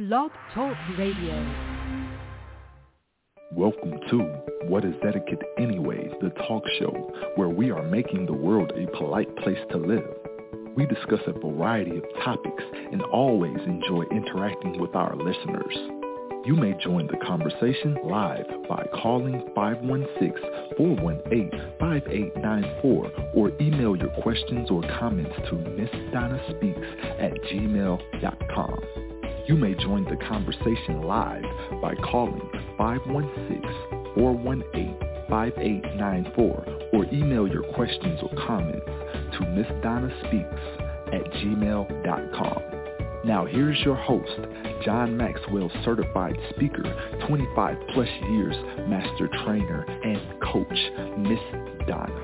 Blog Talk Radio. Welcome to What is Etiquette Anyways, the talk show where we are making the world a polite place to live. We discuss a variety of topics and always enjoy interacting with our listeners. You may join the conversation live by calling 516-418-5894 or email your questions or comments to MissDonnaSpeaks@gmail.com. You may join the conversation live by calling 516-418-5894 or email your questions or comments to MissDonnaSpeaks@gmail.com. Now here's your host, John Maxwell certified speaker, 25 plus years master trainer and coach, Miss Donna.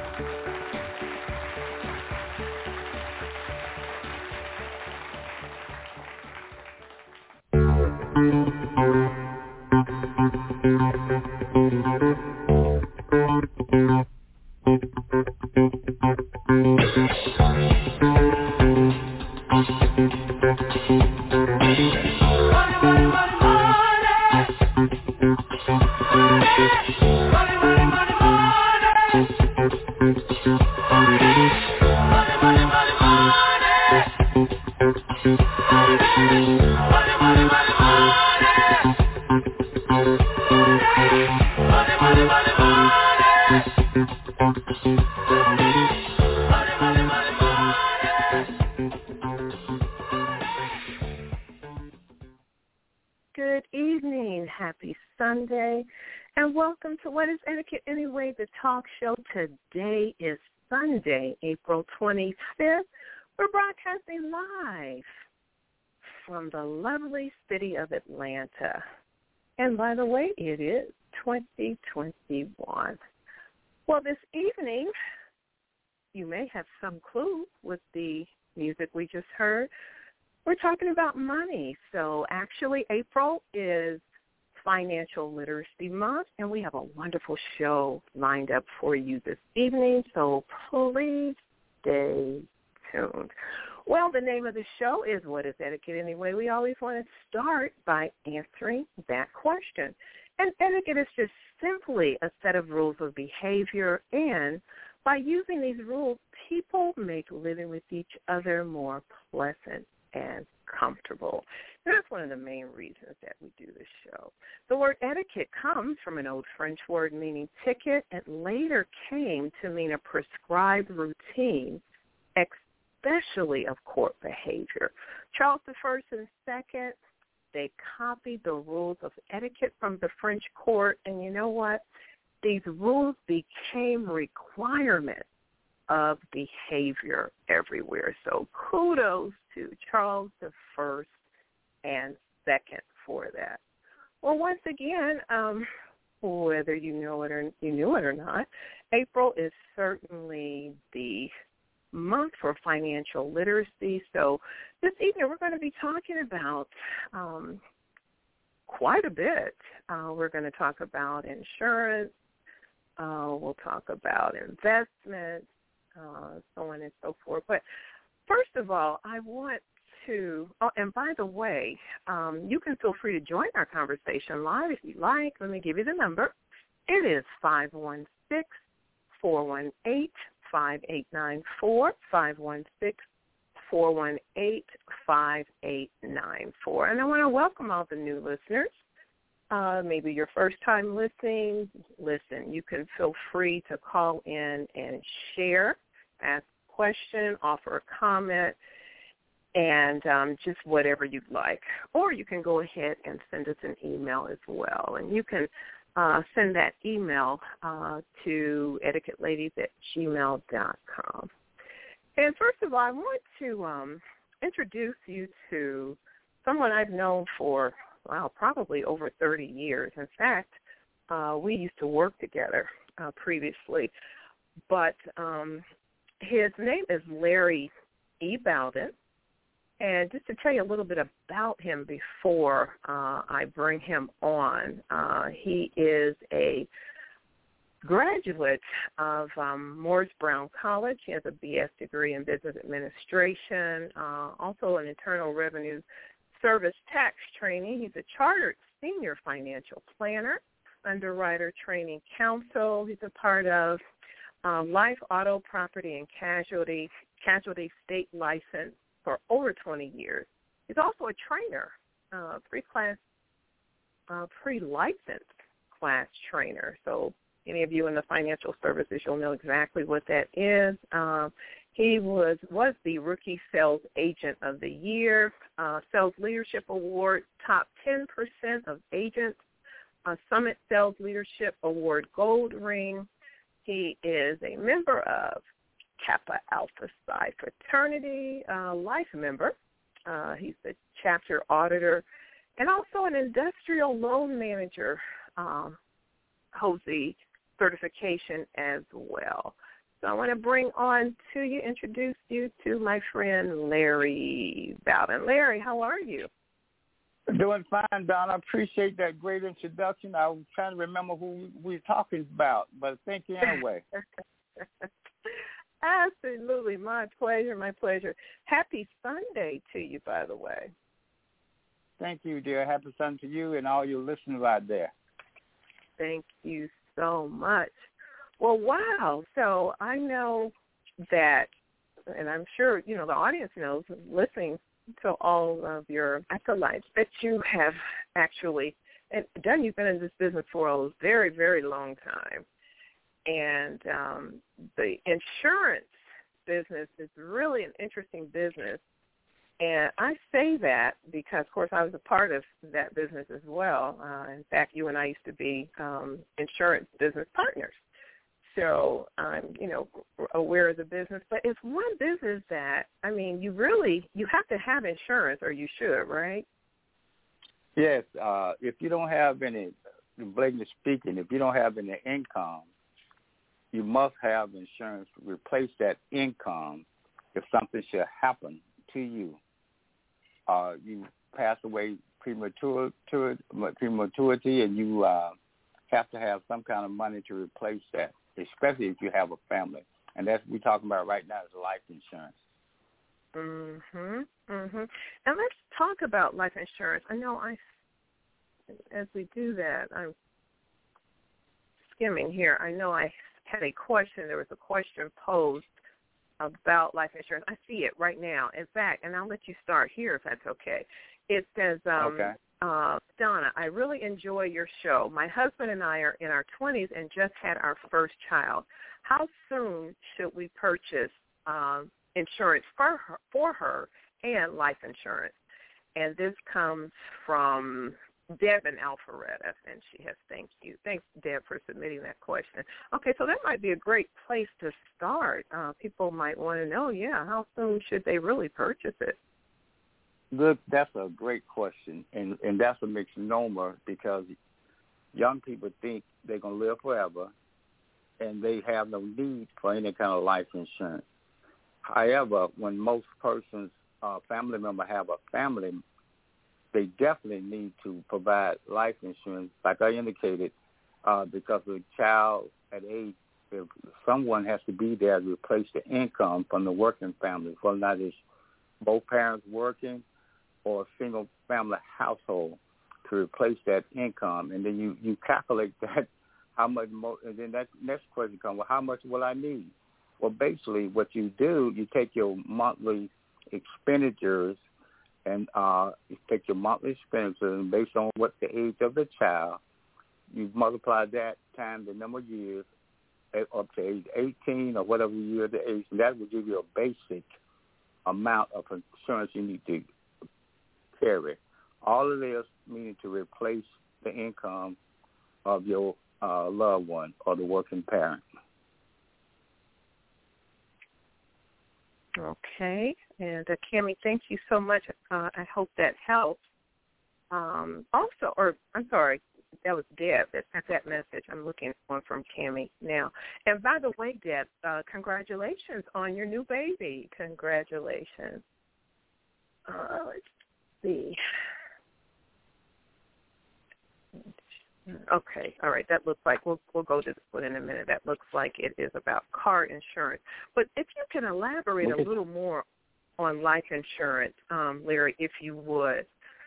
Good evening. Happy Sunday. And welcome to What is Etiquette Anyway, the talk show. Today is Sunday, April 25th. We're broadcasting live from the lovely city of Atlanta. And by the way, it is 2021. Well, this evening, you may have some clue with the music we just heard. We're talking about money. So actually, April is Financial Literacy Month, and we have a wonderful show lined up for you this evening, so please stay tuned. Well, the name of the show is What is Etiquette Anyway? We always want to start by answering that question. And etiquette is just simply a set of rules of behavior, and by using these rules, people make living with each other more pleasant and comfortable. And that's one of the main reasons that we do this show. The word etiquette comes from an old French word meaning ticket. It later came to mean a prescribed routine, especially of court behavior. Charles I and II, they copied the rules of etiquette from the French court, and you know what? These rules became requirements of behavior everywhere. So kudos to Charles I and II for that. Well, once again, whether you knew it or not, April is certainly the month for financial literacy. So this evening we're going to be talking about quite a bit. We're going to talk about insurance. We'll talk about investments, so on and so forth. But first of all, I want to, and by the way, you can feel free to join our conversation live if you like. Let me give you the number. It is 516-418-5894, 516-418-5894. And I want to welcome all the new listeners. Maybe your first time listening. Listen, you can feel free to call in and share, ask a question, offer a comment, and just whatever you'd like. Or you can go ahead and send us an email as well. And you can send that email to etiquetteladies@gmail.com. And first of all, I want to introduce you to someone I've known for, probably over 30 years. In fact, we used to work together previously. But his name is Larry E. Bowden. And just to tell you a little bit about him before I bring him on, he is a graduate of Morris Brown College. He has a BS degree in business administration, also an Internal Revenue service tax training. He's a chartered senior financial planner, underwriter training council. He's a part of life, auto, property, and casualty state license for over 20 years. He's also a trainer, pre-licensed class trainer. So any of you in the financial services, you'll know exactly what that is. He was the Rookie Sales Agent of the Year, Sales Leadership Award, top 10% of agents, Summit Sales Leadership Award Gold Ring. He is a member of Kappa Alpha Psi Fraternity, life member. He's the chapter auditor and also an industrial loan manager, holds the certification as well. So I want to bring on to you, introduce you to my friend Larry Bowden. Larry, how are you? Doing fine, Don. I appreciate that great introduction. I was trying to remember who we were talking about, but thank you anyway. Absolutely. My pleasure, my pleasure. Happy Sunday to you, by the way. Thank you, dear. Happy Sunday to you and all your listeners out there. Thank you so much. Well, wow. So I know that, and I'm sure, the audience knows, listening to all of your acolytes, that you have actually, and Don, you've been in this business for a very, very long time. And the insurance business is really an interesting business. And I say that because, of course, I was a part of that business as well. In fact, you and I used to be insurance business partners. So I'm, aware of the business. But it's one business that, you have to have insurance, or you should, right? Yes. If you don't have any, blatantly speaking, if you don't have any income, you must have insurance to replace that income if something should happen to you. You pass away prematurity, and you have to have some kind of money to replace that, especially if you have a family. And that's what we're talking about right now is life insurance. And let's talk about life insurance. I know as we do that, I'm skimming here. I know I had a question. There was a question posed about life insurance. I see it right now. In fact, and I'll let you start here if that's okay. It says, okay. Donna, I really enjoy your show. My husband and I are in our 20s and just had our first child. How soon should we purchase insurance for her and life insurance? And this comes from Deb in Alpharetta, and she has thank you. Thanks, Deb, for submitting that question. Okay, so that might be a great place to start. People might want to know, how soon should they really purchase it? Good, that's a great question, and that's a misnomer because young people think they're going to live forever, and they have no need for any kind of life insurance. However, when most persons, family member have a family, they definitely need to provide life insurance, like I indicated, because the child at age, if someone has to be there to replace the income from the working family, whether or not it's both parents working or a single family household, to replace that income. And then you calculate that, how much more, and then that next question comes, well, how much will I need? Well, basically what you do, you take your monthly expenditures and you take your monthly expenditures, and based on what the age of the child, you multiply that times the number of years up to age 18 or whatever year the age, and that will give you a basic amount of insurance you need to carry. All of this meaning to replace the income of your loved one or the working parent. Okay. And Cammie, thank you so much. I hope that helps. Also, or I'm sorry, that was Deb. That's that message. I'm looking at one from Cammie now. And by the way, Deb, congratulations on your new baby. Congratulations. Let's see. Okay, all right. That looks like we'll go to this one in a minute. That looks like it is about car insurance. But if you can elaborate a little more on life insurance, Larry, if you would.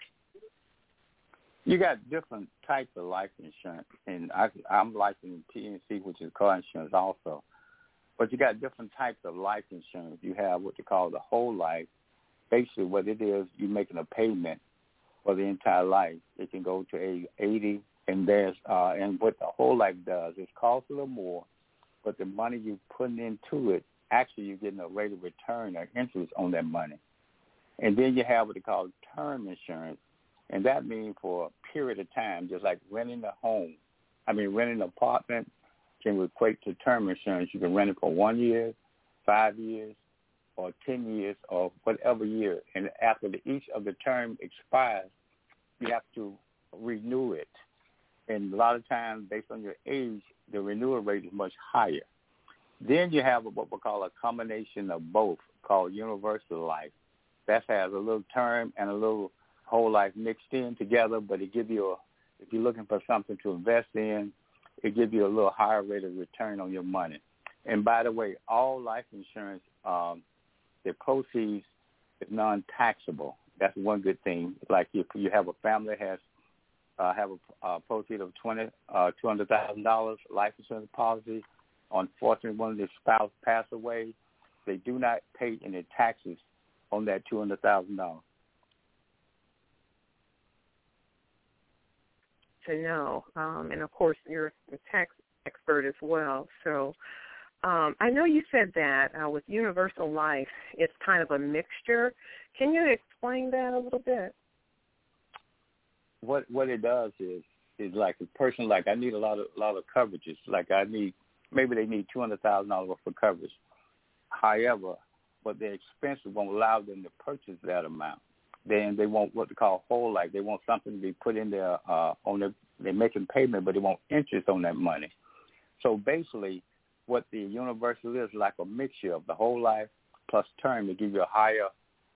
You got different types of life insurance, and I'm licensed in PNC, which is car insurance also. But you got different types of life insurance. You have what they call the whole life. Basically, what it is, you're making a payment for the entire life. It can go to age 80, and and what the whole life does, it costs a little more, but the money you're putting into it, actually you're getting a rate of return or interest on that money. And then you have what they call term insurance, and that means for a period of time, just like renting renting an apartment can equate to term insurance. You can rent it for 1 year, 5 years, or 10 years, or whatever year. And after each of the term expires, you have to renew it. And a lot of times, based on your age, the renewal rate is much higher. Then you have what we call a combination of both, called universal life. That has a little term and a little whole life mixed in together, but it gives you if you're looking for something to invest in, it gives you a little higher rate of return on your money. And by the way, all life insurance, the proceeds is non-taxable. That's one good thing. Like if you have a family that has have a proceed of $200,000 life insurance policy, unfortunately one of the spouse passed away, they do not pay any taxes on that $200,000. To know, and of course you're a tax expert as well. So I know you said that with universal life, it's kind of a mixture. Can you explain that a little bit? What it does is like a person, like I need a lot of coverages. Like maybe they need $200,000 worth of coverage. However, but their expenses won't allow them to purchase that amount. Then they want what they call whole life. They want something to be put in there they're making payment, but they want interest on that money. So basically, what the universal is like a mixture of the whole life plus term to give you a higher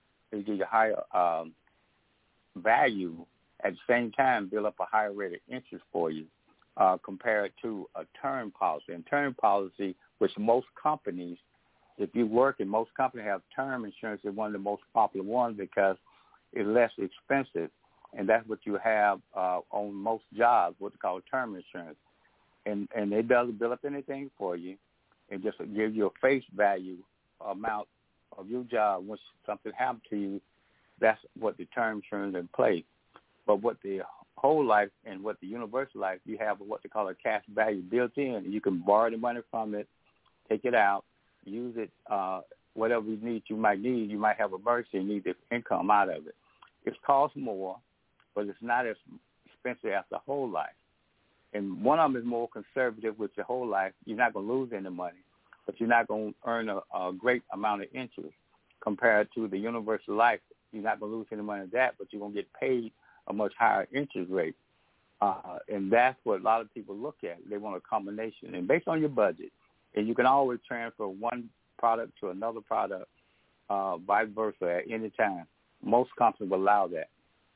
value. At the same time, build up a higher rate of interest for you compared to a term policy. And term policy, which most companies, if you work in most companies have term insurance, is one of the most popular ones because it's less expensive. And that's what you have on most jobs, what they call term insurance. And it doesn't build up anything for you. It just gives you a face value amount of your job. Once something happens to you, that's what the term insurance in place. But what the whole life and what the universal life, you have what they call a cash value built in. You can borrow the money from it, take it out, use it, whatever you might need. You might have a emergency and need the income out of it. It costs more, but it's not as expensive as the whole life. And one of them is more conservative with your whole life. You're not going to lose any money, but you're not going to earn a great amount of interest compared to the universal life. You're not going to lose any money of that, but you're going to get paid a much higher interest rate. And that's what a lot of people look at. They want a combination. And based on your budget, and you can always transfer one product to another product, vice versa at any time. Most companies will allow that.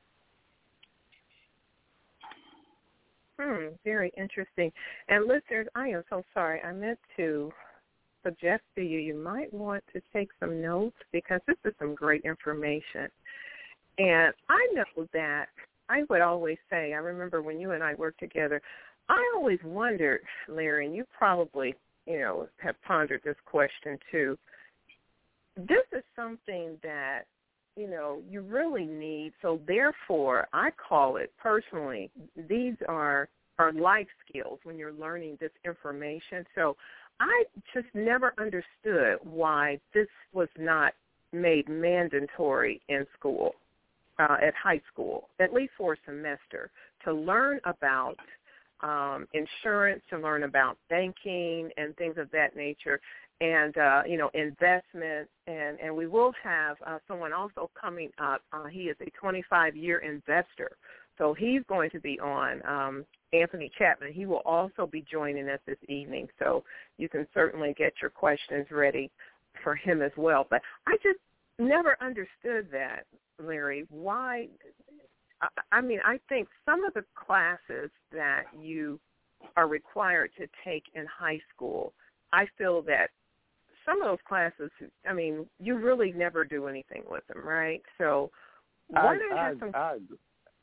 Very interesting. And listeners, I am so sorry. I meant to suggest to you, you might want to take some notes because this is some great information. And I know that I would always say, I remember when you and I worked together, I always wondered, Larry, and you probably, have pondered this question too. This is something that, you really need. So therefore, I call it personally, these are life skills when you're learning this information. So I just never understood why this was not made mandatory in school, at high school, at least for a semester, to learn about insurance, to learn about banking and things of that nature, and, investments. And we will have someone also coming up. He is a 25-year investor. So he's going to be on, Anthony Chapman. He will also be joining us this evening. So you can certainly get your questions ready for him as well. But I just never understood that, Larry. Why? I think some of the classes that you are required to take in high school, I feel that some of those classes, you really never do anything with them, right? So I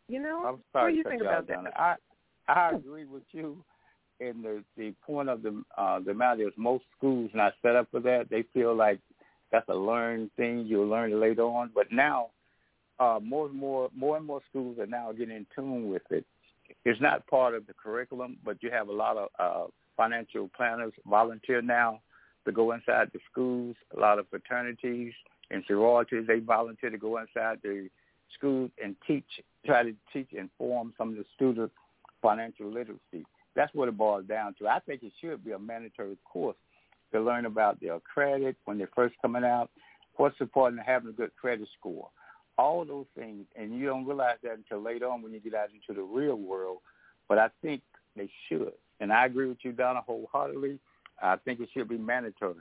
You know, I'm what sorry do you to think cut about y'all that? down. I agree with you. And the point of the matter is most schools not set up for that. They feel like that's a learned thing. You'll learn it later on. But now more and more schools are now getting in tune with it. It's not part of the curriculum, but you have a lot of financial planners volunteer now to go inside the schools. A lot of fraternities and sororities, they volunteer to go inside the schools and try to teach and inform some of the students financial literacy. That's what it boils down to. I think it should be a mandatory course to learn about their credit when they're first coming out, what's important in having a good credit score, all those things. And you don't realize that until later on when you get out into the real world. But I think they should. And I agree with you, Donna, wholeheartedly. I think it should be mandatory.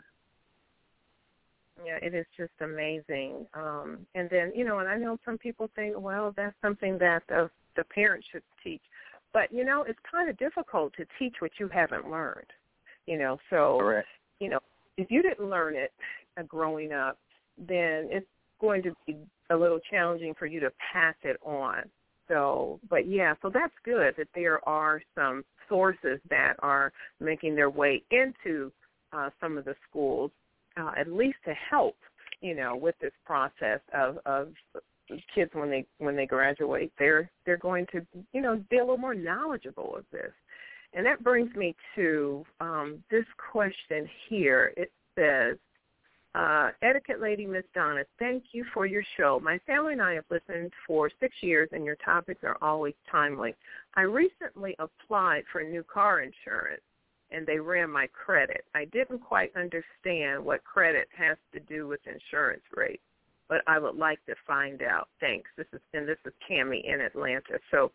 Yeah, it is just amazing. And then, you know, and I know some people think, well, that's something that the parents should teach. But, you know, it's kind of difficult to teach what you haven't learned, you know. So, Correct. You know, if you didn't learn it growing up, then it's going to be a little challenging for you to pass it on. So, but, yeah, so that's good that there are some sources that are making their way into some of the schools, at least to help, you know, with this process of kids when they graduate. They're going to, you know, be a little more knowledgeable of this. And that brings me to this question here. It says, Etiquette Lady Miss Donna, thank you for your show. My family and I have listened for 6 years, and your topics are always timely. I recently applied for new car insurance, and they ran my credit. I didn't quite understand what credit has to do with insurance rates, but I would like to find out. Thanks. This is Cammie in Atlanta. So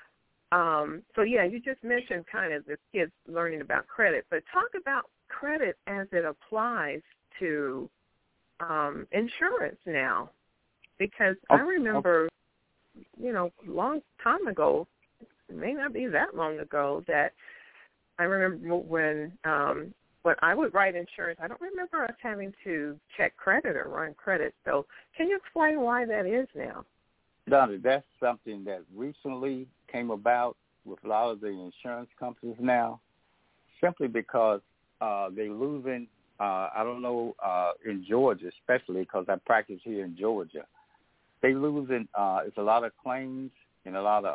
yeah, you just mentioned kind of the kids learning about credit, but talk about credit as it applies to insurance now, because I remember, you know, a long time ago, it may not be that long ago, that I remember when I would write insurance, I don't remember us having to check credit or run credit. So can you explain why that is now? Donna, that's something that recently came about with a lot of the insurance companies now, simply because they're losing, I don't know, in Georgia especially, because I practice here in Georgia, they're losing, it's a lot of claims and a lot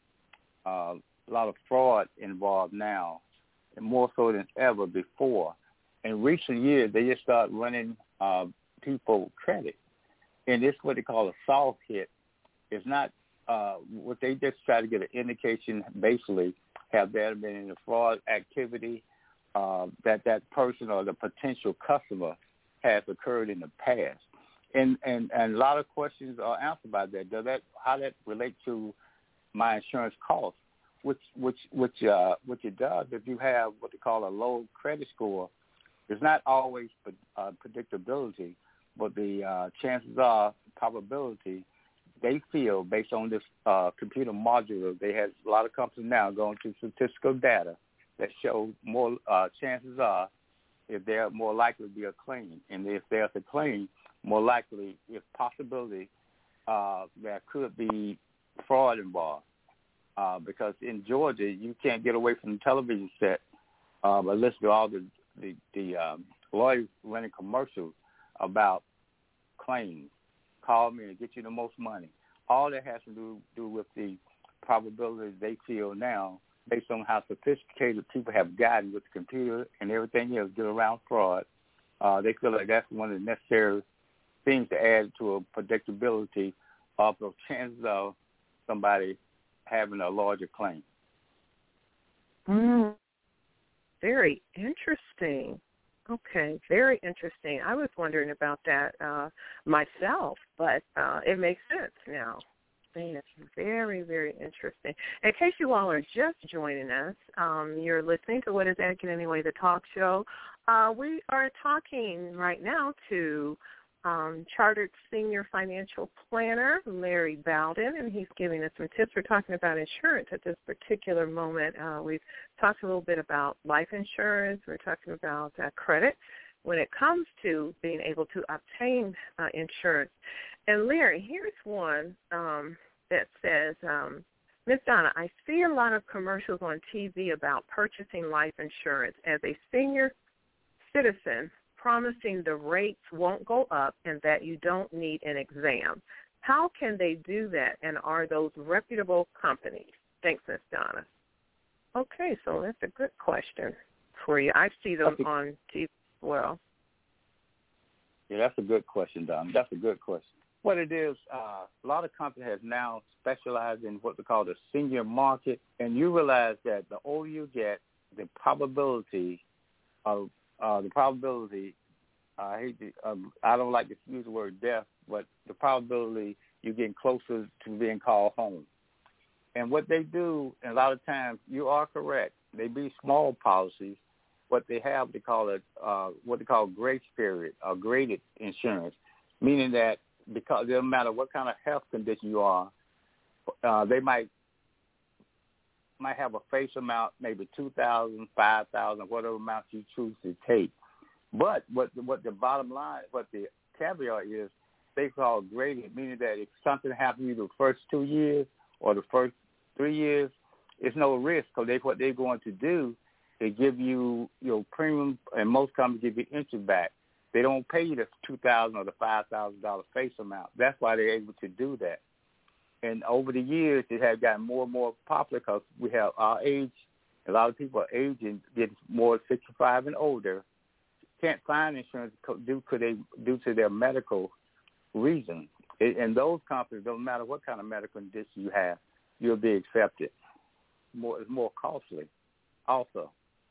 of fraud involved now, and more so than ever before. In recent years, they just start running people credit, and it's what they call a soft hit. It's not what they just try to get an indication, basically, have there been any fraud activity that person or the potential customer has occurred in the past. And a lot of questions are answered by that. How that relate to my insurance costs? Which it does if you have what they call a low credit score. It's not always predictability, but the chances are, probability, they feel based on this computer module, they have a lot of companies now going to statistical data that show more chances are if they're more likely to be a claim. And if there's a claim, more likely, if possibility, there could be fraud involved. Because in Georgia, you can't get away from the television set but listen to all the lawyers running commercials about claims. Call me and get you the most money. All that has to do with the probabilities they feel now, based on how sophisticated people have gotten with the computer and everything else, get around fraud. They feel like that's one of the necessary things to add to a predictability of the chances of somebody having a larger claim. Very interesting. Okay, very interesting. I was wondering about that myself, but it makes sense now. It's very, very interesting. In case you all are just joining us, you're listening to What is Etiquette Anyway, the talk show. We are talking right now to Chartered Senior Financial Planner Larry Bowden, and he's giving us some tips. We're talking about insurance at this particular moment. We've talked a little bit about life insurance. We're talking about credit when it comes to being able to obtain insurance. And Larry, here's one that says, Ms. Donna, I see a lot of commercials on TV about purchasing life insurance as a senior citizen, promising the rates won't go up and that you don't need an exam. How can they do that, and are those reputable companies? Thanks, Ms. Donna. Okay, so that's a good question for you. I see them on TV as well. Yeah, that's a good question, Donna. That's a good question. What it is, a lot of companies have now specialized in what we call the senior market, and you realize that the older you get, the probability of I don't like to use the word death, but the probability you're getting closer to being called home. And what they do, and a lot of times, you are correct. They be small policies. What they have, they call it what they call grace period or graded insurance, meaning that because it doesn't matter what kind of health condition you are, they might have a face amount, maybe $2,000, $5,000, whatever amount you choose to take. But what the bottom line, what the caveat is, they call graded, meaning that if something happens to you the first 2 years or the first 3 years, it's no risk because what they're going to do is give you your premium, and most companies give you interest back. They don't pay you the $2,000 or the $5,000 face amount. That's why they're able to do that. And over the years, it has gotten more and more popular because we have our age. A lot of people are aging, getting more 65 and older, can't find insurance due to their medical reasons. And those companies, don't matter what kind of medical condition you have, you'll be accepted. It's more costly also.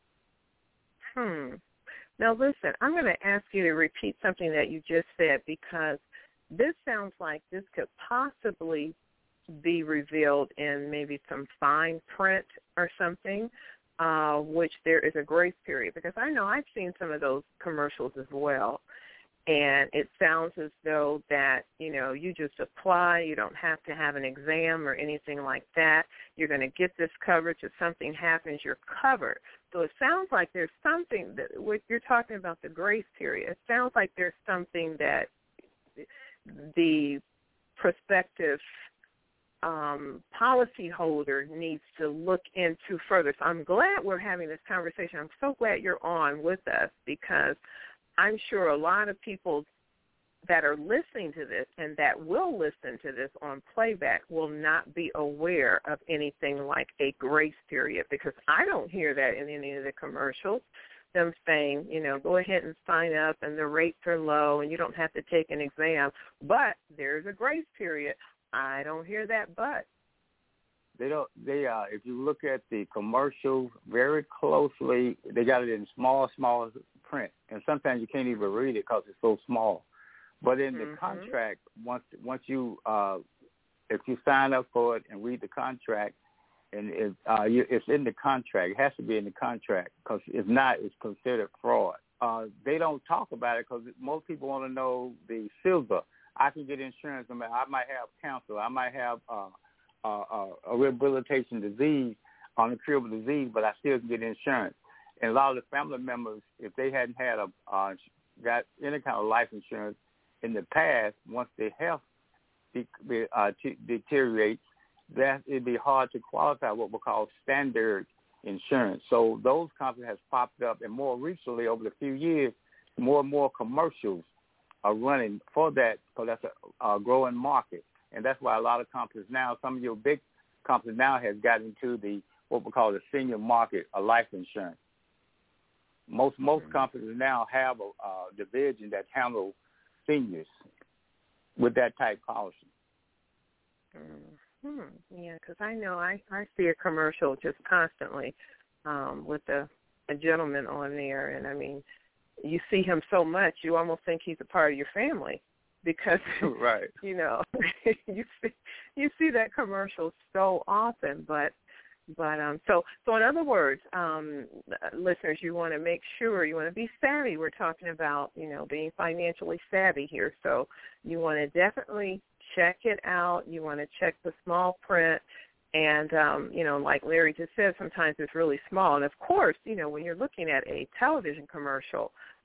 Now, listen, I'm going to ask you to repeat something that you just said, because this sounds like this could possibly be revealed in maybe some fine print or something, which there is a grace period, because I know I've seen some of those commercials as well, and it sounds as though that, you just apply, you don't have to have an exam or anything like that. You're going to get this coverage. If something happens, you're covered. So it sounds like there's something that, what you're talking about, the grace period, it sounds like there's something that the prospective policyholder needs to look into further. So I'm glad we're having this conversation. I'm so glad you're on with us, because I'm sure a lot of people that are listening to this and that will listen to this on playback will not be aware of anything like a grace period, because I don't hear that in any of the commercials, them saying, go ahead and sign up and the rates are low and you don't have to take an exam, but there's a grace period. I don't hear that, but. They don't. If you look at the commercials very closely, they got it in small print, and sometimes you can't even read it because it's so small. But in the contract, once you if you sign up for it and read the contract, and it's in the contract, it has to be in the contract, because if not, it's considered fraud. They don't talk about it because most people want to know the silver. I can get insurance. I might have cancer. I might have a rehabilitation disease, uncurable disease, but I still can get insurance. And a lot of the family members, if they hadn't had got any kind of life insurance in the past, once their health deteriorates, that it'd be hard to qualify what we call standard insurance. So those companies have popped up, and more recently, over the few years, more and more commercials are running for that, because that's a growing market. And that's why a lot of companies now, some of your big companies now have gotten into what we call the senior market of life insurance. Most companies now have a division that handles seniors with that type policy. Yeah, because I know I see a commercial just constantly with a gentleman on there, and I mean, you see him so much, you almost think he's a part of your family, because right. you see that commercial so often, but so in other words, listeners, you want to make sure, you want to be savvy. We're talking about, being financially savvy here. So you want to definitely check it out. You want to check the small print. And, like Larry just said, sometimes it's really small. And, of course, when you're looking at a television commercial,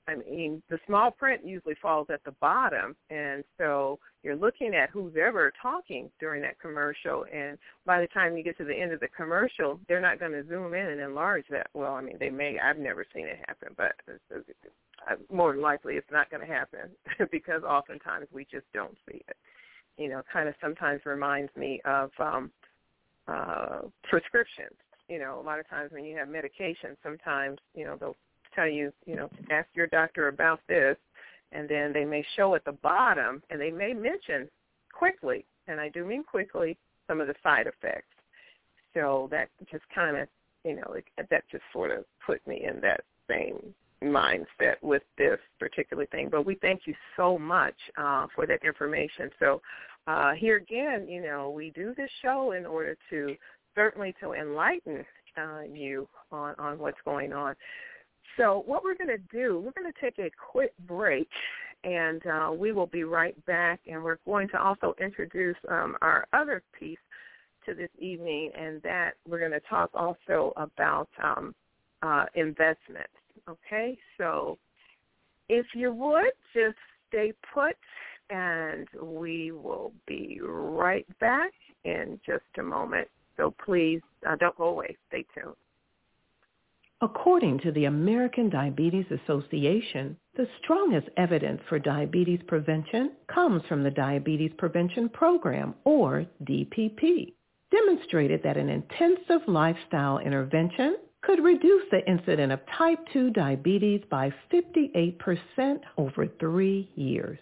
I mean, the small print usually falls at the bottom, and so you're looking at who's ever talking during that commercial, and by the time you get to the end of the commercial, they're not going to zoom in and enlarge that. Well, I mean, they may. I've never seen it happen, but more than likely it's not going to happen because oftentimes we just don't see it. You know, kind of sometimes reminds me of prescriptions. You know, a lot of times when you have medication, sometimes, you know, they'll tell you, you know, ask your doctor about this, and then they may show at the bottom, and they may mention quickly, and I do mean quickly, some of the side effects. So that just kind of, you know, that just sort of put me in that same mindset with this particular thing. But we thank you so much for that information. So here again, you know, we do this show in order to certainly to enlighten you on what's going on. So what we're going to do, we're going to take a quick break, and we will be right back, and we're going to also introduce our other piece to this evening, and that we're going to talk also about investments, okay? So if you would, just stay put, and we will be right back in just a moment. So please don't go away. Stay tuned. According to the American Diabetes Association, the strongest evidence for diabetes prevention comes from the Diabetes Prevention Program, or DPP, demonstrated that an intensive lifestyle intervention could reduce the incidence of type 2 diabetes by 58% over 3 years.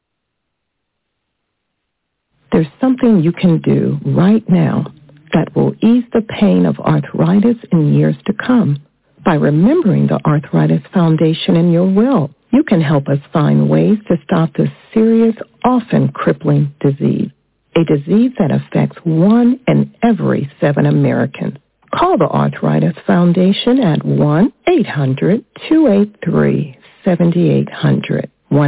There's something you can do right now that will ease the pain of arthritis in years to come. By remembering the Arthritis Foundation in your will, you can help us find ways to stop this serious, often crippling disease, a disease that affects 1 in every 7 Americans. Call the Arthritis Foundation at 1-800-283-7800,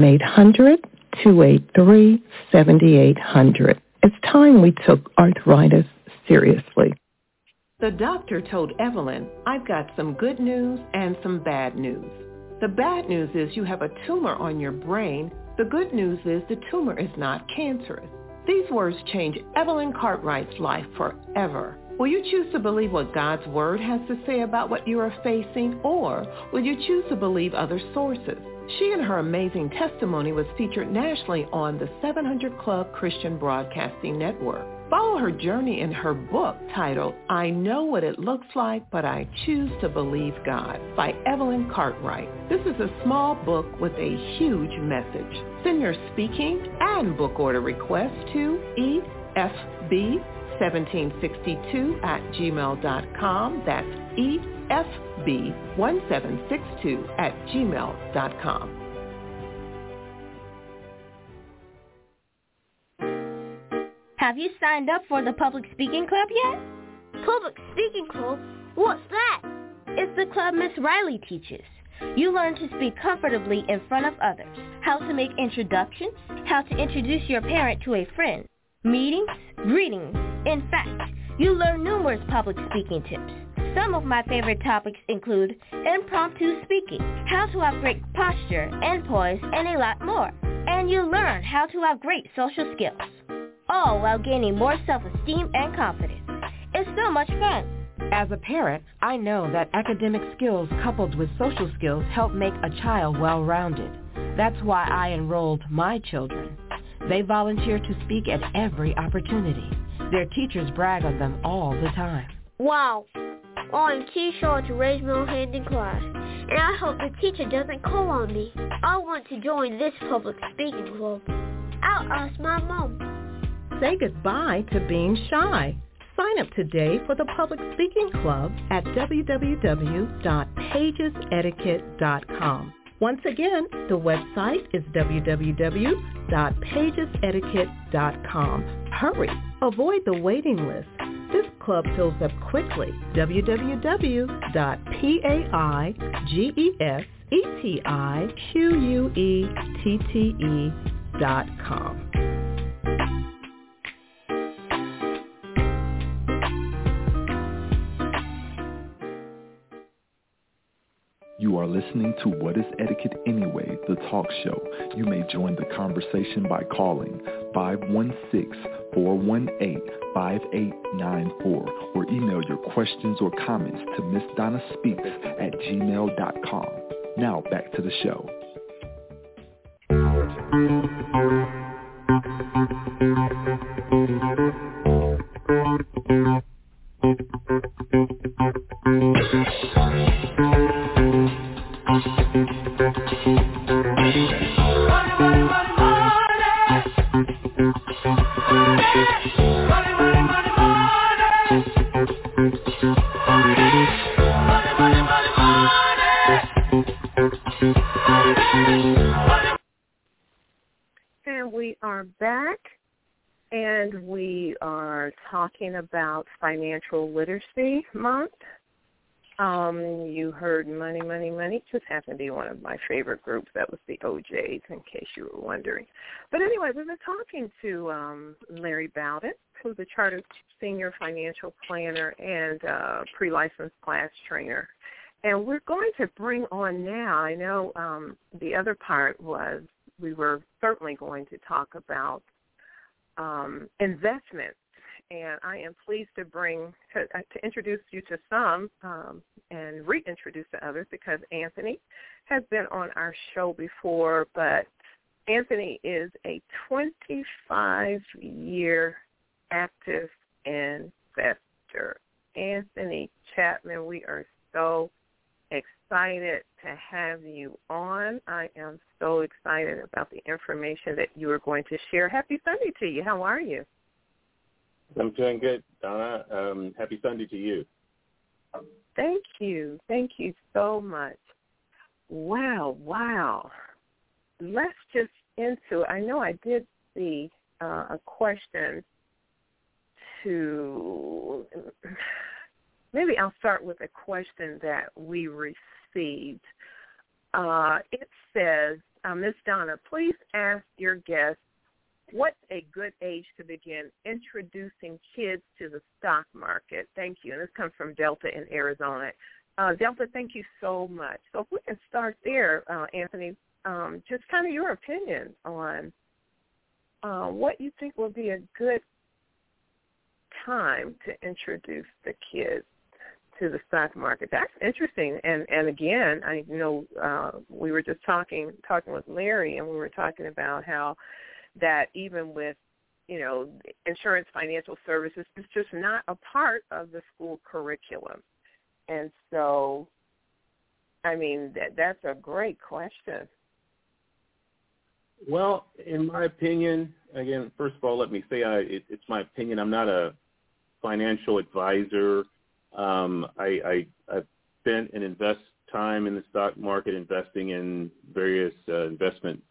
1-800-283-7800. It's time we took arthritis seriously. The doctor told Evelyn, I've got some good news and some bad news. The bad news is you have a tumor on your brain. The good news is the tumor is not cancerous. These words change Evelyn Cartwright's life forever. Will you choose to believe what God's Word has to say about what you are facing, or will you choose to believe other sources? She and her amazing testimony was featured nationally on the 700 Club Christian Broadcasting Network. Follow her journey in her book titled, I Know What It Looks Like, But I Choose to Believe God, by Evelyn Cartwright. This is a small book with a huge message. Send your speaking and book order requests to efb1762@gmail.com. That's efb1762@gmail.com. Have you signed up for the Public Speaking Club yet? Public Speaking Club? What's that? It's the club Miss Riley teaches. You learn to speak comfortably in front of others, how to make introductions, how to introduce your parent to a friend, meetings, greetings. In fact, you learn numerous public speaking tips. Some of my favorite topics include impromptu speaking, how to have great posture and poise, and a lot more. And you learn how to have great social skills, all while gaining more self-esteem and confidence. It's so much fun. As a parent, I know that academic skills coupled with social skills help make a child well-rounded. That's why I enrolled my children. They volunteer to speak at every opportunity. Their teachers brag on them all the time. Wow. I'm too shy to raise my hand in class, and I hope the teacher doesn't call on me. I want to join this public speaking club. I'll ask my mom. Say goodbye to being shy. Sign up today for the Public Speaking Club at www.pagesetiquette.com. Once again, the website is www.pagesetiquette.com. Hurry, avoid the waiting list. This club fills up quickly. www.pagesetiquette.com. You You are listening to What is Etiquette Anyway, the talk show. You may join the conversation by calling 516-418-5894 or email your questions or comments to MissDonnaSpeaks@gmail.com. Now back to the show. And we are back, and we are talking about Financial Literacy Month. You heard Money, Money, Money. Just happened to be one of my favorite groups. That was the OJs, in case you were wondering. But anyway, we've been talking to Larry Bowden, who's a chartered senior financial planner and pre-licensed class trainer. And we're going to bring on now, I know the other part was we were certainly going to talk about investments. And I am pleased to introduce you to some and reintroduce to others, because Anthony has been on our show before, but Anthony is a 25-year active investor. Anthony Chapman, we are so excited to have you on. I am so excited about the information that you are going to share. Happy Sunday to you. How are you? I'm doing good, Donna. Happy Sunday to you. Thank you. Thank you so much. Wow. Let's just into, I know I did see a question to, maybe I'll start with a question that we received. It says, Ms. Donna, please ask your guests, what's a good age to begin introducing kids to the stock market? Thank you. And this comes from Delta in Arizona. Delta, thank you so much. So if we can start there, Anthony, just kind of your opinion on what you think will be a good time to introduce the kids to the stock market. That's interesting. And again, I know we were just talking with Larry, and we were talking about how that even with, insurance financial services, it's just not a part of the school curriculum. And so, I mean, that's a great question. Well, in my opinion, again, first of all, let me say it's my opinion. I'm not a financial advisor. I've spent and invest time in the stock market investing in various investment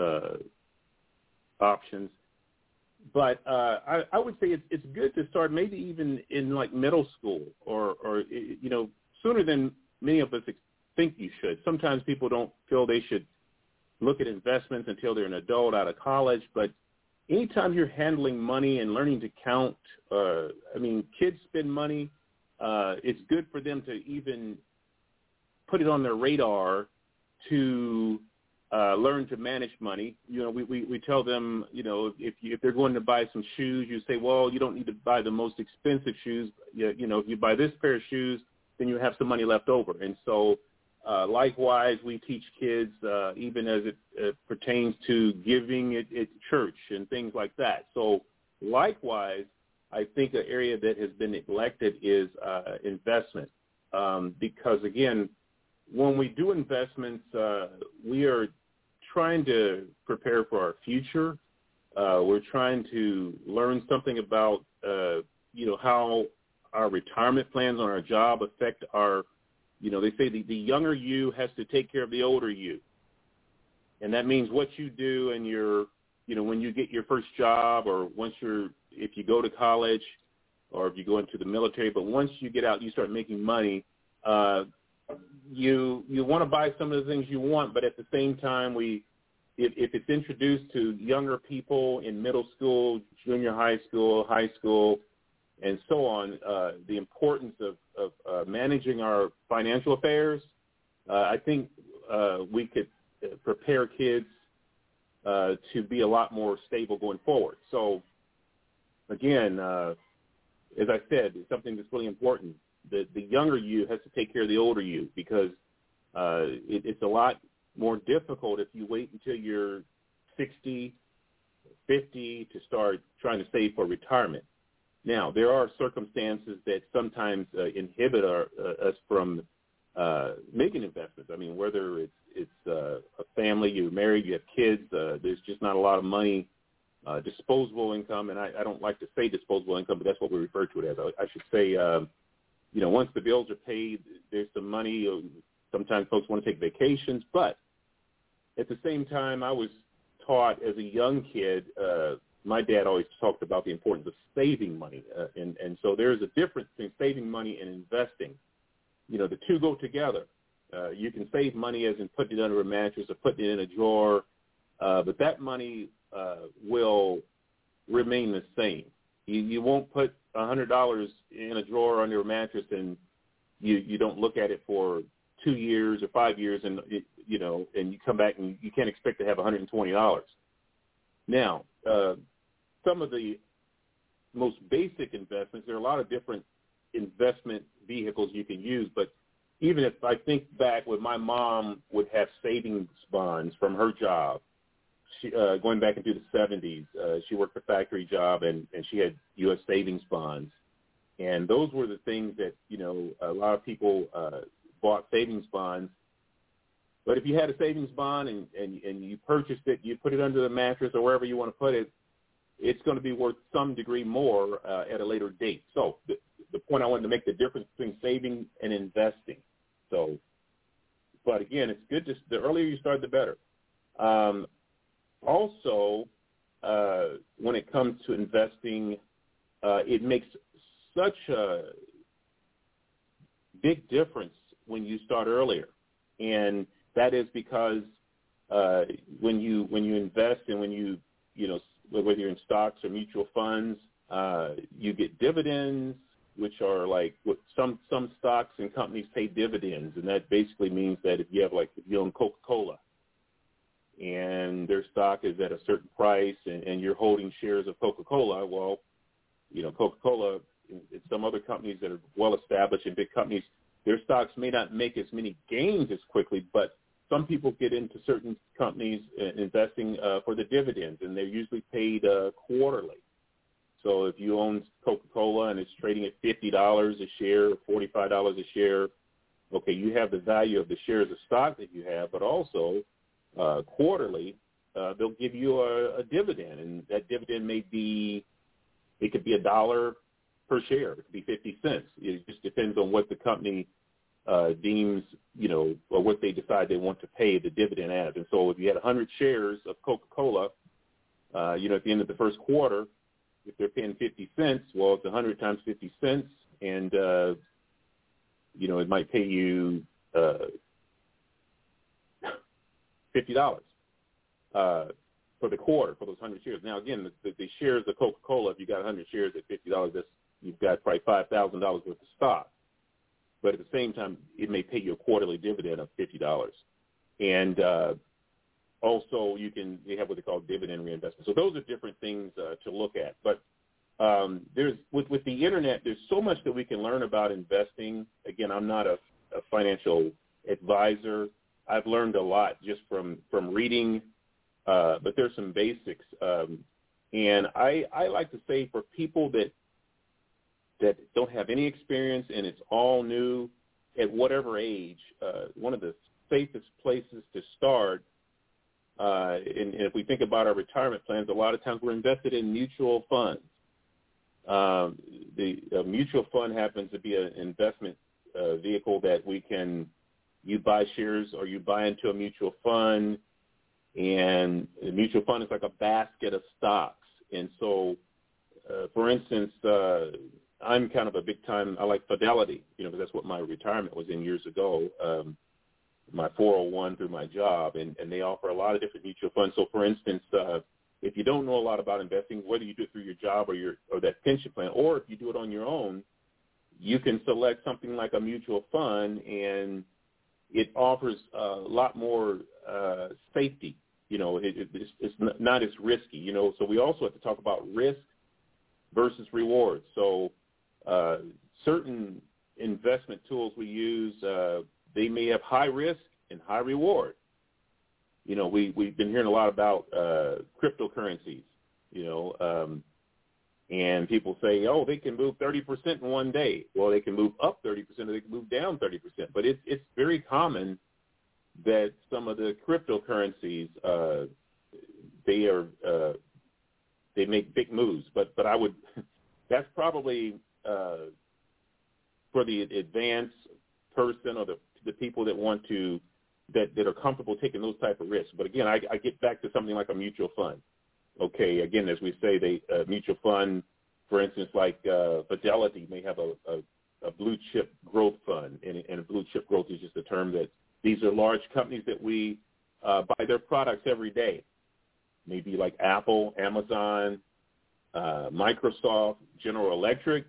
options. But I would say it's good to start maybe even in like middle school or sooner than many of us think you should. Sometimes people don't feel they should look at investments until they're an adult out of college. But anytime you're handling money and learning to count, kids spend money. It's good for them to even put it on their radar to learn to manage money. We tell them, if they're going to buy some shoes, you say, well, you don't need to buy the most expensive shoes. If you buy this pair of shoes, then you have some money left over. And so likewise, we teach kids, even as it pertains to giving at church and things like that. So likewise, I think an area that has been neglected is investment. Because, again, when we do investments, we are trying to prepare for our future. We're trying to learn something about, how our retirement plans on our job affect our, they say the younger you has to take care of the older you. And that means what you do and when you get your first job or if you go to college or if you go into the military, but once you get out, you start making money, you want to buy some of the things you want, but at the same time, if it's introduced to younger people in middle school, junior high school, and so on, the importance of managing our financial affairs, I think we could prepare kids to be a lot more stable going forward. So, again, as I said, it's something that's really important. The younger you has to take care of the older you, because it's a lot more difficult if you wait until you're 60, 50 to start trying to save for retirement. Now, there are circumstances that sometimes inhibit us from making investments. I mean, whether it's a family, you're married, you have kids, there's just not a lot of money, disposable income, and I don't like to say disposable income, but that's what we refer to it as. I should say, once the bills are paid, there's some money. Sometimes folks want to take vacations, but at the same time, I was taught as a young kid, my dad always talked about the importance of saving money, and so there's a difference between saving money and investing. The two go together. You can save money as in putting it under a mattress or putting it in a drawer, but that money will remain the same. You won't put $100 in a drawer under a mattress and you don't look at it for 2 years or 5 years, and and you come back and you can't expect to have $120. Now, some of the most basic investments, there are a lot of different investment vehicles you can use, but even if I think back when my mom would have savings bonds from her job, she, going back into the 70s, she worked a factory job and she had U.S. savings bonds. And those were the things that, a lot of people bought savings bonds. But if you had a savings bond and you purchased it, you put it under the mattress or wherever you want to put it, it's going to be worth some degree more at a later date. So the point I wanted to make, the difference between saving and investing. So, but again, it's good the earlier you start, the better. Also, when it comes to investing, it makes such a big difference when you start earlier, and that is because when you invest and when you whether you're in stocks or mutual funds, you get dividends, which are like what some stocks and companies pay dividends, and that basically means that if you own Coca-Cola and their stock is at a certain price and you're holding shares of Coca-Cola, well, Coca-Cola and some other companies that are well established and big companies, their stocks may not make as many gains as quickly, but some people get into certain companies investing for the dividends, and they're usually paid quarterly. So if you own Coca-Cola and it's trading at $50 a share, $45 a share, okay, you have the value of the shares of stock that you have, but also quarterly they'll give you a dividend, and that dividend it could be $1 per share. It could be 50 cents. It just depends on what the company deems, or what they decide they want to pay the dividend as. And so if you had 100 shares of Coca-Cola, at the end of the first quarter, if they're paying 50 cents, well, it's 100 times 50 cents, and, it might pay you $50 for the quarter for those 100 shares. Now, again, the shares of Coca-Cola, if you got 100 shares at $50, you've got probably $5,000 worth of stock. But at the same time, it may pay you a quarterly dividend of $50. And also, they have what they call dividend reinvestment. So those are different things to look at. But with the internet, there's so much that we can learn about investing. Again, I'm not a financial advisor. I've learned a lot just from reading, but there's some basics. And I like to say for people that don't have any experience and it's all new at whatever age, one of the safest places to start, and if we think about our retirement plans, a lot of times we're invested in mutual funds. The mutual fund happens to be an investment vehicle that you buy shares or you buy into a mutual fund, and the mutual fund is like a basket of stocks. And so, for instance, I'm kind of a big time, I like Fidelity, because that's what my retirement was in years ago, my 401 through my job, and they offer a lot of different mutual funds. So, for instance, if you don't know a lot about investing, whether you do it through your job or that pension plan, or if you do it on your own, you can select something like a mutual fund, and it offers a lot more safety. It's not as risky. So we also have to talk about risk versus reward. So certain investment tools we use, they may have high risk and high reward. We've been hearing a lot about cryptocurrencies, and people say, oh, they can move 30% in one day. Well, they can move up 30% or they can move down 30%. But it's very common that some of the cryptocurrencies, they make big moves. But I would, that's probably for the advanced person or the people that want to, that are comfortable taking those type of risks. But again, I get back to something like a mutual fund. Okay, again, as we say, mutual fund, for instance, like Fidelity may have a blue chip growth fund, and blue chip growth is just a term that these are large companies that we buy their products every day. Maybe like Apple, Amazon, Microsoft, General Electric,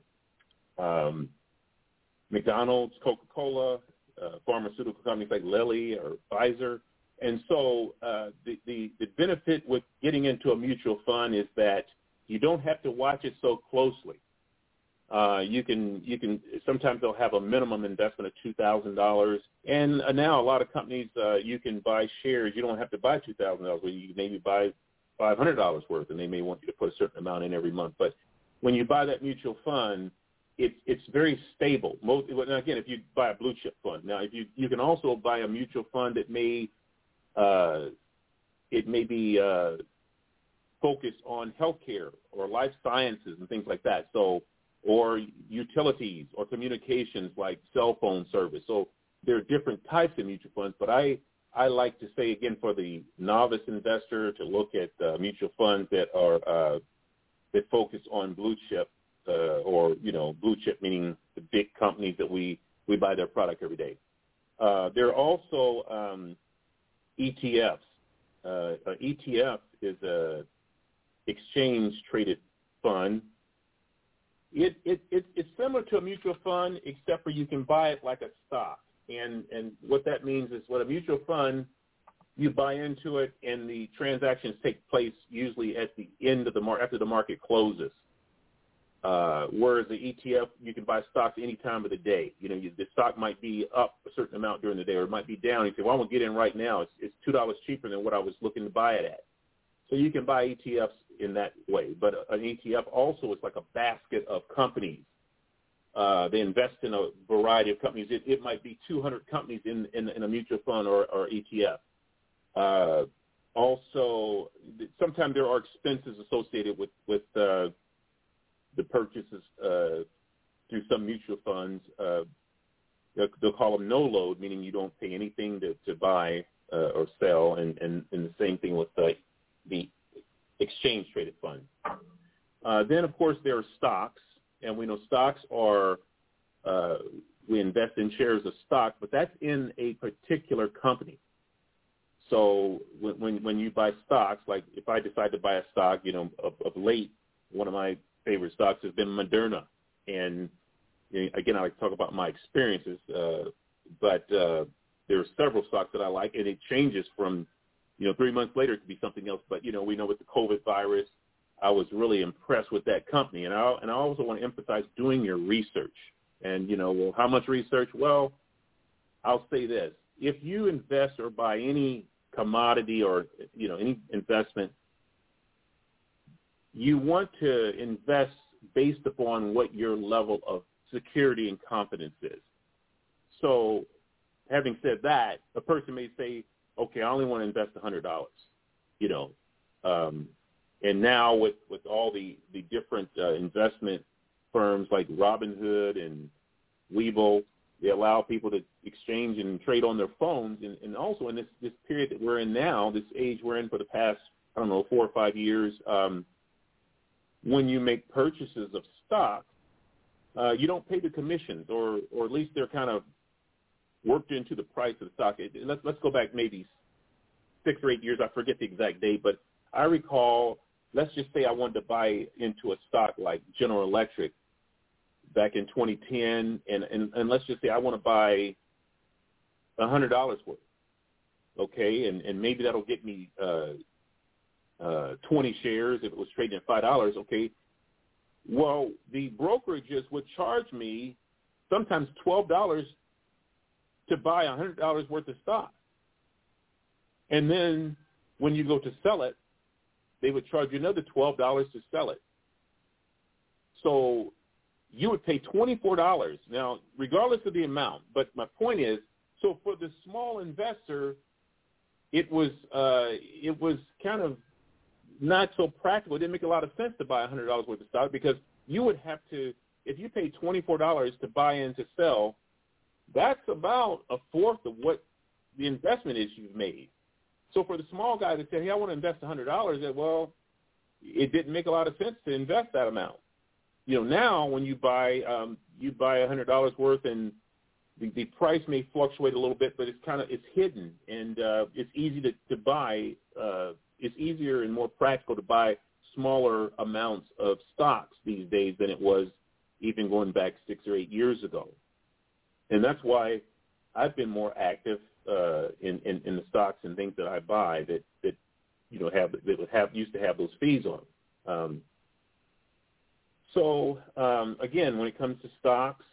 McDonald's, Coca-Cola, pharmaceutical companies like Lilly or Pfizer. And so the benefit with getting into a mutual fund is that you don't have to watch it so closely. You can sometimes they'll have a minimum investment of $2,000, and now a lot of companies you can buy shares. You don't have to buy $2,000. You can maybe buy $500 worth, and they may want you to put a certain amount in every month. But when you buy that mutual fund, it's very stable. Now again, if you buy a blue chip fund, now if you can also buy a mutual fund that may be focused on healthcare or life sciences and things like that. So, or utilities or communications like cell phone service. So there are different types of mutual funds, but I like to say, again, for the novice investor to look at mutual funds that are that focus on blue chip, or blue chip meaning the big companies that we buy their product every day. There are also ETFs. An ETF is a exchange traded fund. It's similar to a mutual fund, except for you can buy it like a stock. And what that means is, what a mutual fund, you buy into it, and the transactions take place usually at the end of the after the market closes. Whereas the ETF, you can buy stocks any time of the day. The stock might be up a certain amount during the day, or it might be down. You say, well, I want to get in right now. It's $2 cheaper than what I was looking to buy it at. So you can buy ETFs in that way. But an ETF also is like a basket of companies. They invest in a variety of companies. It might be 200 companies in a mutual fund or ETF. Also, sometimes there are expenses associated with the purchases through some mutual funds. They'll call them no load, meaning you don't pay anything to buy or sell, and the same thing with the exchange traded fund. Then, of course, there are stocks, and we know stocks are we invest in shares of stock, but that's in a particular company. So when you buy stocks, like if I decide to buy a stock, of late, one of my favorite stocks has been Moderna. And again, I like to talk about my experiences, but there are several stocks that I like, and it changes from, 3 months later it could be something else. But, we know with the COVID virus, I was really impressed with that company. And I also want to emphasize doing your research. And, well, how much research? Well, I'll say this. If you invest or buy any commodity or, any investment, you want to invest based upon what your level of security and confidence is. So having said that, a person may say, okay, I only want to invest $100, and now with all the different investment firms like Robinhood and Webull, they allow people to exchange and trade on their phones. And also in this period that we're in now, this age we're in for the past, 4 or 5 years, when you make purchases of stock, you don't pay the commissions, or at least they're kind of worked into the price of the stock. Let's go back maybe 6 or 8 years. I forget the exact date, but I recall, let's just say I wanted to buy into a stock like General Electric back in 2010, and let's just say I want to buy $100 worth. Okay, and maybe that'll get me 20 shares if it was trading at $5. Okay, well, the brokerages would charge me sometimes $12 to buy $100 worth of stock. And then when you go to sell it, they would charge you another $12 to sell it. So you would pay $24. Now, regardless of the amount, but my point is, so for the small investor, it was kind of not so practical. It didn't make a lot of sense to buy $100 worth of stock because you would have to, if you paid $24 to buy and to sell, that's about a fourth of what the investment is you've made. So for the small guy that said, hey, I want to invest $100, well, it didn't make a lot of sense to invest that amount. You know, now when you buy $100 worth, and the price may fluctuate a little bit, but it's hidden, and it's easy to buy. It's easier and more practical to buy smaller amounts of stocks these days than it was even going back 6 or 8 years ago. And that's why I've been more active in the stocks and things that I buy that you know used to have those fees on. So again, when it comes to stocks,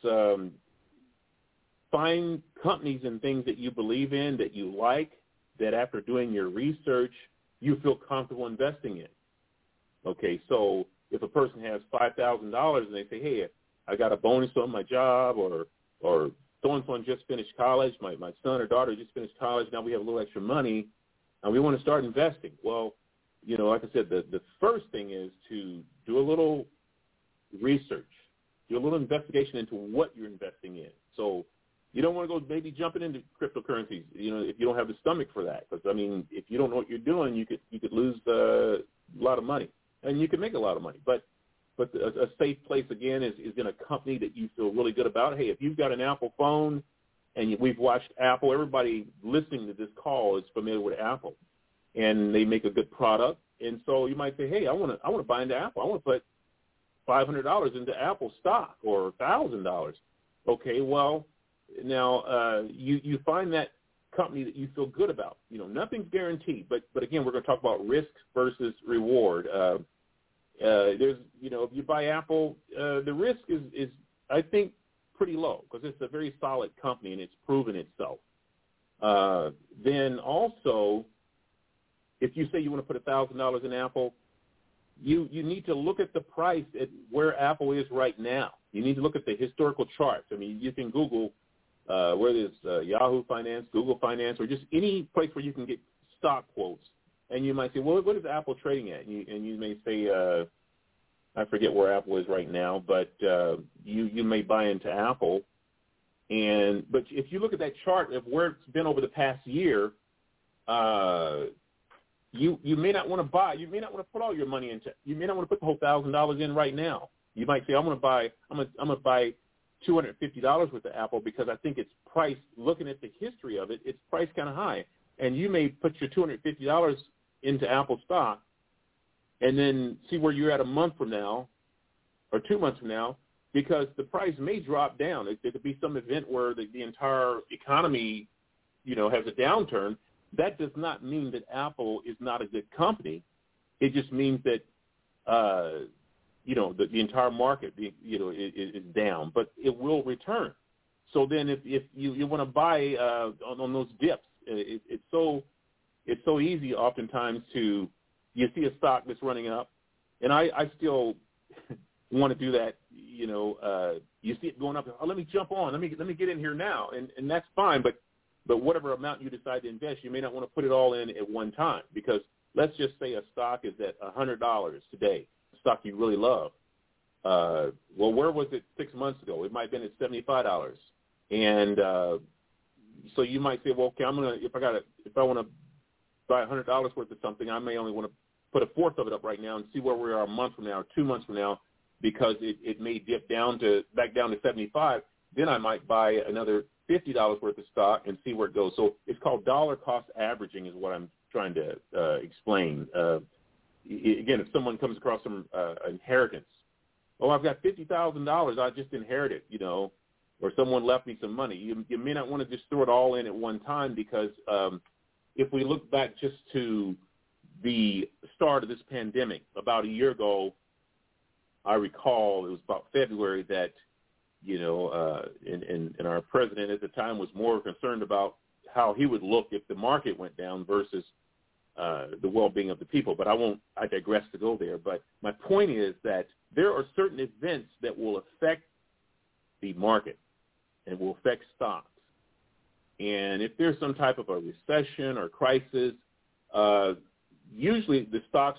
find companies and things that you believe in, that you like, that after doing your research you feel comfortable investing in. Okay, so if a person has $5,000 and they say, hey, I got a bonus on my job, or so-and-so just finished college, my son or daughter just finished college, now we have a little extra money, and we want to start investing. Well, you know, like I said, the first thing is to do a little research, do a little investigation into what you're investing in. So you don't want to go maybe jumping into cryptocurrencies, you know, if you don't have the stomach for that. Because, I mean, if you don't know what you're doing, you could lose a lot of money. And you can make a lot of money. But a safe place, again, is in a company that you feel really good about. Hey, if you've got an Apple phone and we've watched Apple, everybody listening to this call is familiar with Apple. And they make a good product. And so you might say, hey, I want to buy into Apple. I want to put $500 into Apple stock or $1,000. Okay, well, now you find that company that you feel good about. You know, nothing's guaranteed, but again, we're going to talk about risk versus reward. There's, you know, if you buy Apple, the risk is I think pretty low because it's a very solid company and it's proven itself. Then also, if you say you want to put $1,000 in Apple, you need to look at the price at where Apple is right now. You need to look at the historical charts. I mean, you can Google where there's Yahoo Finance, Google Finance, or just any place where you can get stock quotes. And you might say, well, what is Apple trading at? And you may say, I forget where Apple is right now, but you may buy into Apple. But if you look at that chart of where it's been over the past year, you may not want to buy. You may not want to put all your money into. You may not want to put the whole $1,000 in right now. You might say, I'm going to buy $250 worth of Apple because I think it's priced. Looking at the history of it, it's priced kind of high. And you may put your $250 into Apple stock, and then see where you're at a month from now, or 2 months from now, because the price may drop down. There could be some event where the entire economy, you know, has a downturn. That does not mean that Apple is not a good company. It just means that, you know, the entire market, you know, is down, but it will return. So then if you want to buy on those dips, it's so easy oftentimes to, you see a stock that's running up, and I still want to do that. You know, you see it going up. Oh, let me jump on. Let me get in here now, and that's fine. But whatever amount you decide to invest, you may not want to put it all in at one time, because let's just say a stock is at $100 today, a stock you really love. Well, where was it 6 months ago? It might have been at $75, and so you might say, well, okay, if I want to buy $100 worth of something, I may only want to put a fourth of it up right now and see where we are a month from now or 2 months from now, because it may dip back down to 75. Then I might buy another $50 worth of stock and see where it goes. So it's called dollar cost averaging is what I'm trying to explain. Again, if someone comes across some inheritance, I've got $50,000 I just inherited, you know, or someone left me some money. You may not want to just throw it all in at one time because if we look back just to the start of this pandemic, about a year ago, I recall it was about February that, and our president at the time was more concerned about how he would look if the market went down versus the well-being of the people. But I digress to go there. But my point is that there are certain events that will affect the market and will affect stocks. And if there's some type of a recession or crisis, usually the stocks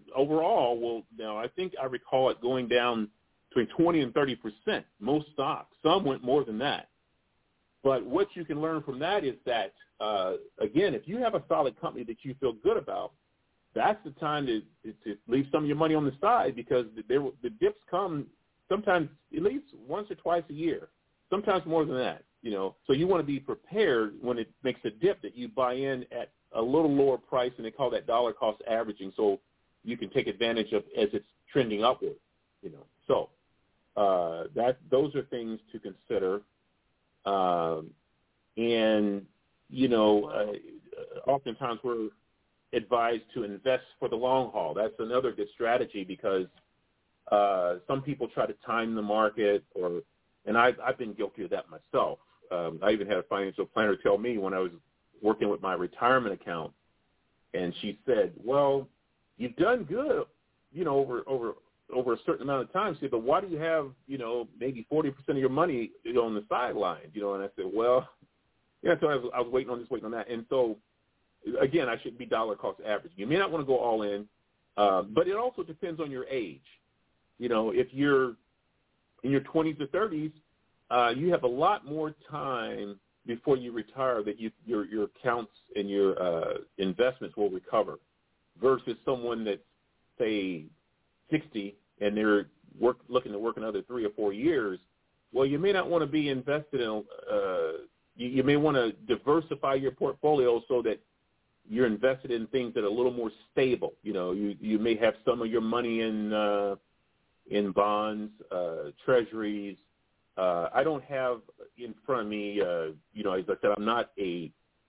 I think I recall it going down between 20 and 30%, most stocks. Some went more than that. But what you can learn from that is that, again, if you have a solid company that you feel good about, that's the time to leave some of your money on the side because the dips come sometimes at least once or twice a year, sometimes more than that. So you want to be prepared when it makes a dip that you buy in at a little lower price, and they call that dollar cost averaging, so you can take advantage of as it's trending upward. So those are things to consider. Oftentimes we're advised to invest for the long haul. That's another good strategy because some people try to time the market, and I've been guilty of that myself. I even had a financial planner tell me when I was working with my retirement account, and she said, "Well, you've done good, over a certain amount of time." She said, "But why do you have, maybe 40% of your money, on the sideline?" And I said, "Well, so I was waiting on that." And so, again, I should be dollar cost average. You may not want to go all in, but it also depends on your age. If you're in your 20s or 30s, you have a lot more time before you retire that your accounts and your investments will recover versus someone that's, say, 60 and they're looking to work another 3 or 4 years. Well, you may not want to be invested in you may want to diversify your portfolio so that you're invested in things that are a little more stable. You may have some of your money in bonds, treasuries. I don't have in front of me, as I said, I'm not a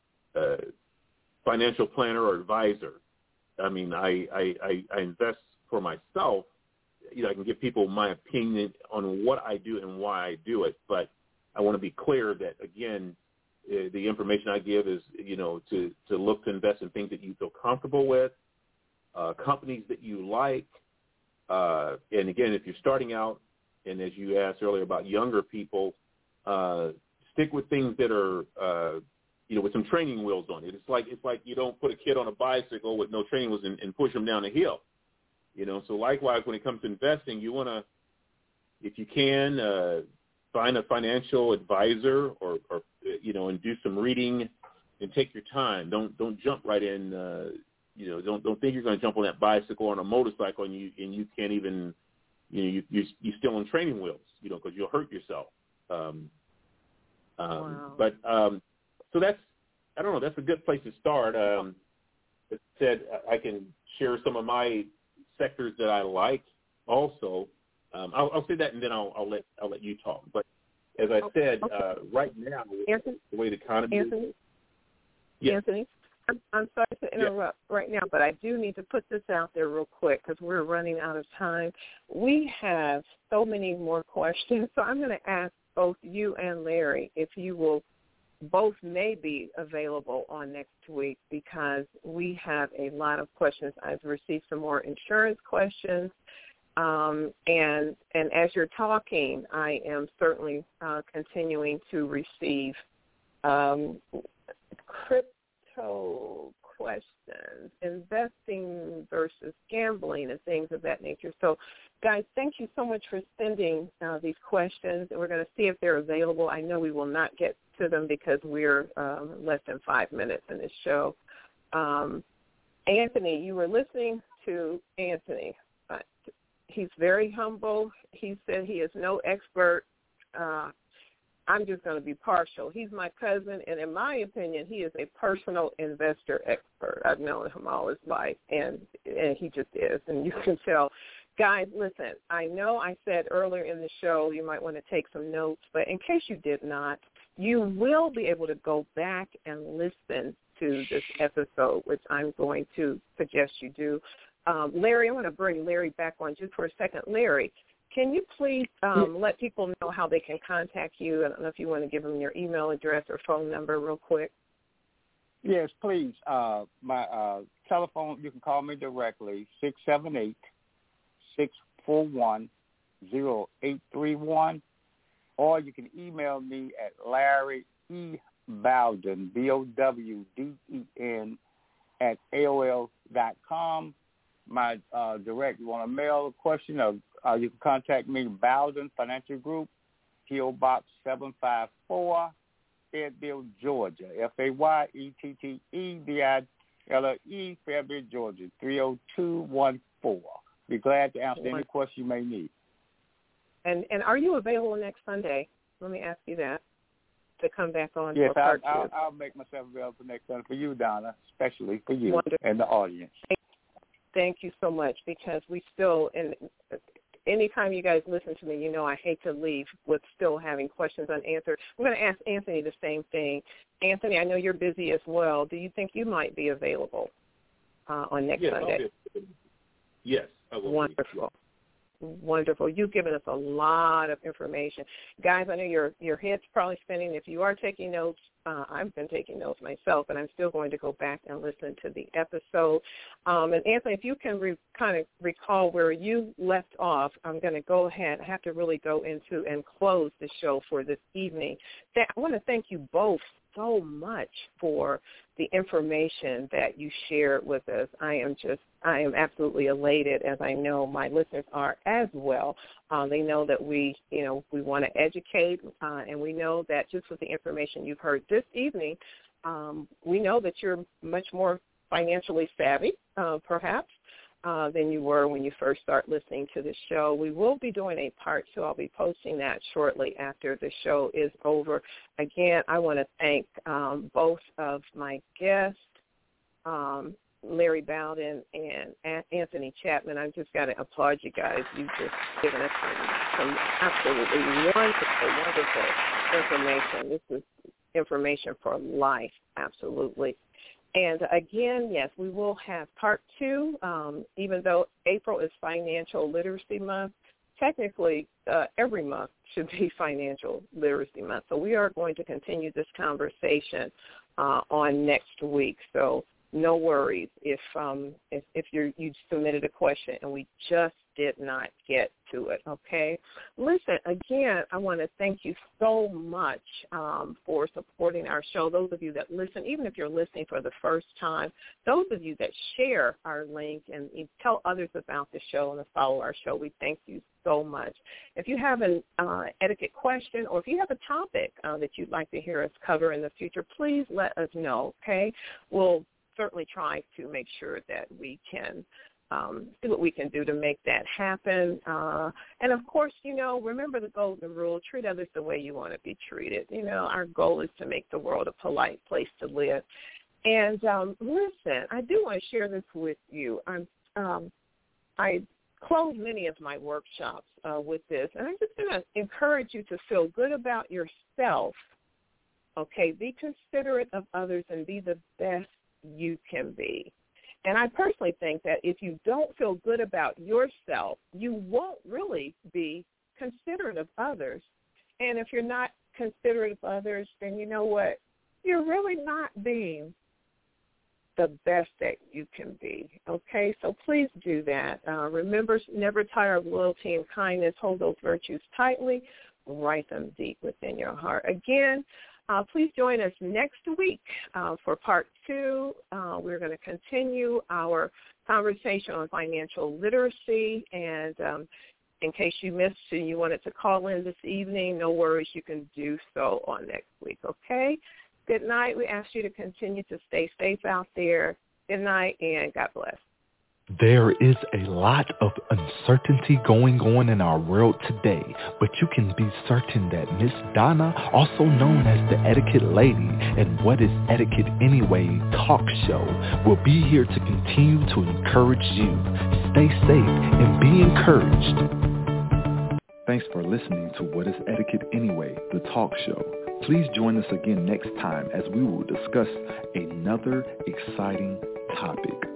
financial planner or advisor. I mean, I invest for myself. I can give people my opinion on what I do and why I do it, but I want to be clear that, again, the information I give is, to look to invest in things that you feel comfortable with, companies that you like. And, again, if you're starting out, and as you asked earlier about younger people, stick with things that are, with some training wheels on it. It's like you don't put a kid on a bicycle with no training wheels and push them down a hill. So likewise, when it comes to investing, you want to, if you can, find a financial advisor or and do some reading and take your time. Don't jump right in. Don't think you're going to jump on that bicycle or on a motorcycle and you can't even, you're still on training wheels, because you'll hurt yourself. Wow. But so that's, I don't know, that's a good place to start. As I said, I can share some of my sectors that I like also. I'll say that and then I'll let you talk. But as I said, right now, Anthony, the way the economy is. Yes. Anthony, I'm sorry to interrupt right now, but I do need to put this out there real quick because we're running out of time. We have so many more questions, so I'm going to ask both you and Larry if you will both may be available on next week because we have a lot of questions. I've received some more insurance questions. And as you're talking, I am certainly continuing to receive crypto questions, investing versus gambling and things of that nature. So, guys, thank you so much for sending these questions. And we're going to see if they're available. I know we will not get to them because we're less than 5 minutes in this show. Anthony, you were listening to Anthony. He's very humble. He said he is no expert. I'm just going to be partial. He's my cousin, and in my opinion, he is a personal investor expert. I've known him all his life, and he just is, and you can tell. Guys, listen, I know I said earlier in the show you might want to take some notes, but in case you did not, you will be able to go back and listen to this episode, which I'm going to suggest you do. Larry, I want to bring Larry back on just for a second. Larry, can you please let people know how they can contact you? I don't know if you want to give them your email address or phone number real quick. Yes, please. My telephone, you can call me directly, 678-641-0831, or you can email me at Larry E. Bowden, BOWDEN, at AOL.com. My direct, you want to mail a question, or you can contact me, Bowden Financial Group, P.O. Box 754, Fayetteville, Georgia, FAYETTEVILLE, Fayetteville, Georgia, 30214. Be glad to answer any question you may need. And are you available next Sunday? Let me ask you that, to come back on. Yes, for part I'll make myself available next Sunday for you, Donna, especially for you. Wonderful. And the audience. Thank you so much, because we still, and anytime you guys listen to me, you know I hate to leave with still having questions unanswered. I'm going to ask Anthony the same thing. Anthony, I know you're busy as well. Do you think you might be available on next Sunday? Yes, I will. Wonderful. Wonderful. You've given us a lot of information. Guys, I know your head's probably spinning. If you are taking notes, I've been taking notes myself, and I'm still going to go back and listen to the episode. And Anthony, if you can kind of recall where you left off, I'm going to go ahead. I have to really go into and close the show for this evening. I want to thank you both so much for the information that you shared with us. I am absolutely elated, as I know my listeners are as well. They know that we want to educate, and we know that just with the information you've heard this evening, we know that you're much more financially savvy, perhaps, than you were when you first start listening to the show. We will be doing a part 2. I'll be posting that shortly after the show is over. Again, I want to thank both of my guests, Larry Bowden and Anthony Chapman. I've just got to applaud you guys. You've just given us some absolutely wonderful information. This is information for life, absolutely. And again, yes, we will have part 2, even though April is Financial Literacy Month. Technically, every month should be Financial Literacy Month. So we are going to continue this conversation on next week. So no worries if you submitted a question and we just did not get to it, okay? Listen, again, I want to thank you so much for supporting our show. Those of you that listen, even if you're listening for the first time, those of you that share our link and tell others about the show and to follow our show, we thank you so much. If you have an etiquette question, or if you have a topic that you'd like to hear us cover in the future, please let us know, okay? We'll certainly try to make sure that we can see what we can do to make that happen. And, of course, remember the golden rule, treat others the way you want to be treated. Our goal is to make the world a polite place to live. And, listen, I do want to share this with you. I close many of my workshops with this, and I'm just going to encourage you to feel good about yourself, okay? Be considerate of others and be the best you can be. And I personally think that if you don't feel good about yourself, you won't really be considerate of others. And if you're not considerate of others, then you know what? You're really not being the best that you can be, okay? So please do that. Remember, never tire of loyalty and kindness. Hold those virtues tightly. Write them deep within your heart. Again, please join us next week for part 2. We're going to continue our conversation on financial literacy. And in case you missed and you wanted to call in this evening, no worries, you can do so on next week, okay? Good night. We ask you to continue to stay safe out there. Good night, and God bless. There is a lot of uncertainty going on in our world today, but you can be certain that Miss Donna, also known as the Etiquette Lady and What is Etiquette Anyway talk show, will be here to continue to encourage you. Stay safe and be encouraged. Thanks for listening to What is Etiquette Anyway, the talk show. Please join us again next time as we will discuss another exciting topic.